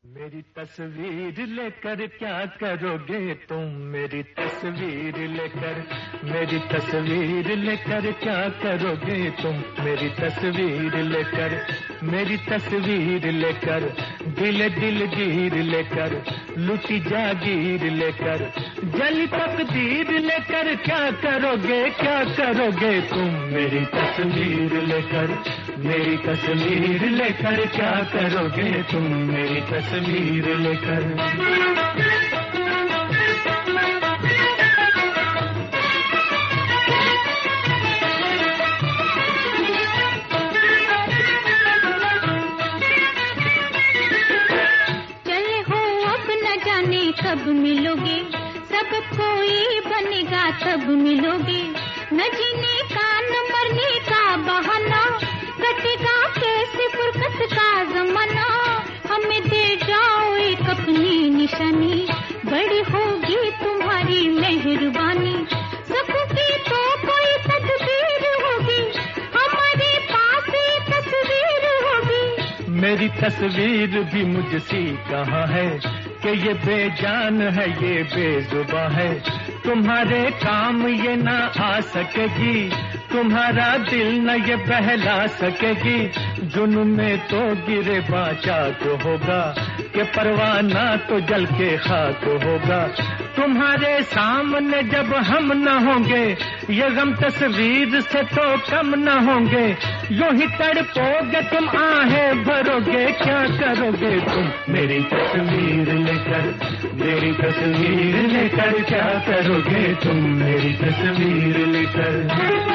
मेरी तस्वीर लेकर क्या करोगे तुम? मेरी तस्वीर लेकर, मेरी तस्वीर लेकर क्या करोगे तुम? मेरी तस्वीर लेकर, मेरी तस्वीर लेकर, दिल दिलगीर लेकर, लुटी जागीर लेकर, जली तकदीर लेकर क्या करोगे, क्या करोगे तुम? मेरी तस्वीर लेकर, मेरी तस्वीर लेकर क्या करोगे तुम? मेरी तस्वीर लेकर। चले हो अब न जाने कब मिलोगे, सब कोई बनेगा तब मिलोगे, न जीने का न मरने का बहाना, कटेगा कैसे फुर्सत का जमाना, हमें दे जाओ एक अपनी निशानी, बड़ी होगी तुम्हारी मेहरबानी, सबों की तो कोई तस्वीर होगी, हमारे पास ये तस्वीर होगी। मेरी तस्वीर भी मुझसी कहाँ है कि ये बेजान है, ये बेजुबां है, तुम्हारे काम ये ना आ सकेगी, तुम्हारा दिल न ये बहला सकेगी, जुनून में तो गिरे बाचाक होगा, कि परवाना तो जल के खाक होगा, तुम्हारे सामने जब हम न होंगे, ये गम तस्वीर से तो कम न होंगे, यूं ही तड़पोगे तुम आहें भरोगे, क्या करोगे तुम? मेरी तस्वीर लेकर, मेरी तस्वीर लेकर क्या करोगे तुम? मेरी तस्वीर लेकर।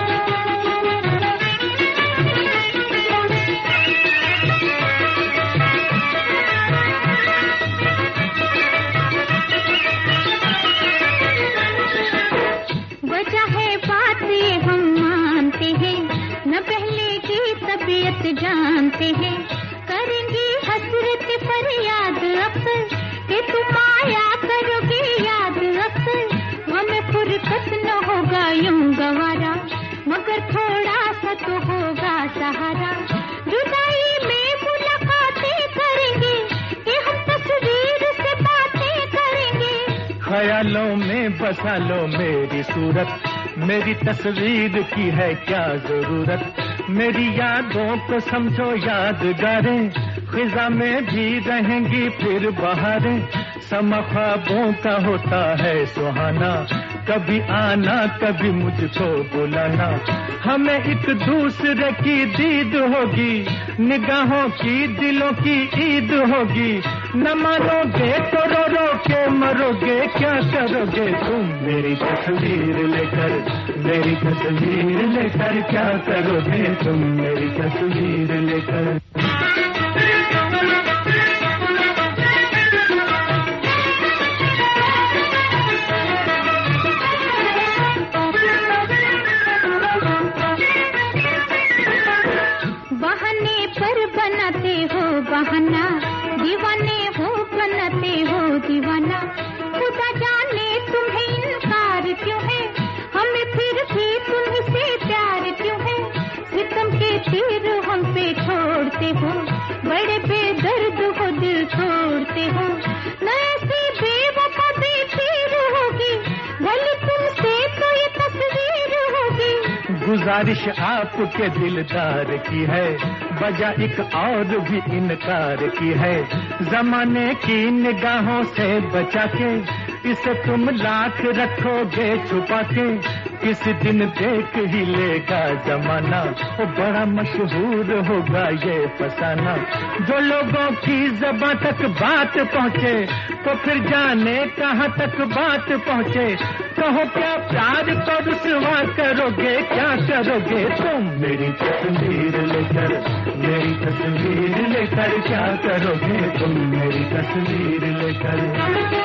तबीयत जानते हैं, करेंगे हसरत पर याद अक्सर, कि तुम आया करोगे याद अक्सर, हमें फुर्सत न होगा यूं गवारा, मगर थोड़ा सा तो होगा सहारा, जुदाई में मुलाकातें करेंगे, कि हम तस्वीर से बातें करेंगे, ख्यालों में बसा लो मेरी सूरत, मेरी तस्वीर की है क्या जरूरत, मेरी यादों को समझो यादगारें, खिजा में भी रहेंगी फिर बहारें, समा ख्वाबों का होता है सुहाना, कभी आना कभी मुझको बुलाना, हमें एक दूसरे की दीद होगी, निगाहों की दिलों की ईद होगी, न मानोगे तो रो रो के मरोगे, क्या करोगे तुम? मेरी तस्वीर लेकर, मेरी तस्वीर लेकर क्या करोगे तुम? मेरी तस्वीर लेकर। बहाने पर बनाते हो बहाना, दीवाने हो बनाते हो दीवाना, खुदा जाने तुम्हें इनकार क्यों है, हमें फिर भी तुमसे प्यार क्यों है, सितम के तीर हम पे छोड़ते हो, बड़े बेदर्द हो दिल तोड़ते हो, न ऐसी बेवफा बेफिर होगी, भले तुमसे तो ये तस्वीर होगी। गुजारिश आपके दिलदार की है, बजा एक और भी इनकार की है, जमाने की निगाहों से बचा के, इसे तुम लाख रखोगे छुपा के, किस दिन देख ही लेगा जमाना, वो बड़ा मशहूर होगा ये फसाना, जो लोगों की ज़बां तक बात पहुँचे, तो फिर जाने कहाँ तक बात पहुँचे, कहो क्या प्यार तो रुसवा करोगे, क्या करोगे तुम? मेरी तस्वीर लेकर, मेरी तस्वीर लेकर क्या करोगे तुम? मेरी तस्वीर लेकर।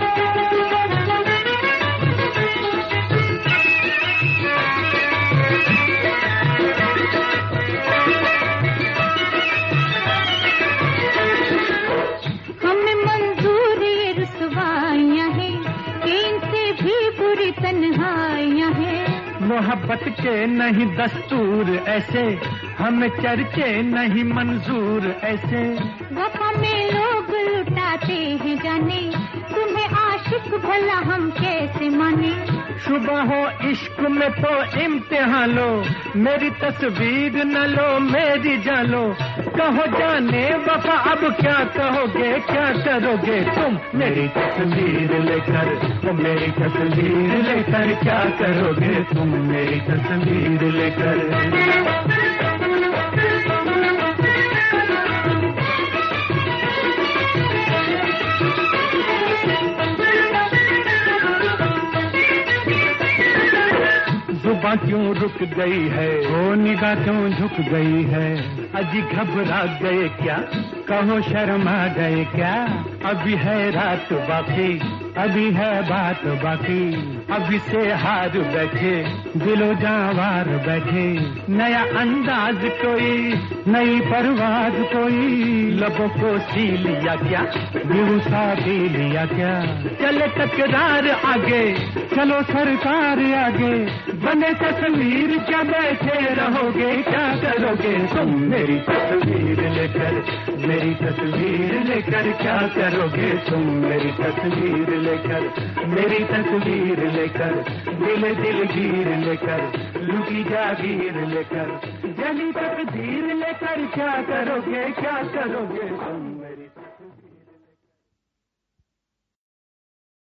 हमें मंजूर ये रुसवाइयाँ हैं, कि इनसे भी बुरी तन्हाइयाँ हैं, मोहब्बत के नहीं दस्तूर ऐसे, हमें चर्चे नहीं मंजूर ऐसे, वफा में लोग लुटाते हैं जाने, तुम्हें आशिक भला हम कैसे माने। सुबह हो इश्क में तो इम्तिहान लो, मेरी तस्वीर न लो मेरी जान लो। कहो जाने वफा अब क्या कहोगे, क्या करोगे तुम मेरी तस्वीर लेकर, तो मेरी तस्वीर लेकर क्या करोगे तुम मेरी तस्वीर लेकर। जुबां क्यों रुक गई है, वो निगाह क्यों झुक गई है, अजी घबरा गए क्या, कहो शर्मा गए क्या। अभी है रात बाकी, अभी है बात बाकी, अभी से हार बैठे दिलो जावार बैठे। नया अंदाज कोई, नई परवाज कोई, लबों को सी लिया क्या, बेहुसा पी लिया क्या। चले तकरार आगे, चलो सरकार आगे, बने तस्वीर क्या बैठे रहोगे, क्या करोगे तुम मेरी तस्वीर लेकर, मेरी तस्वीर लेकर क्या करोगे तुम मेरी तस्वीर लेकर, मेरी तस्वीर लेकर, दिल दिलगीर लेकर, लुटी जागीर लेकर, जली तकदीर लेकर क्या करोगे तुम।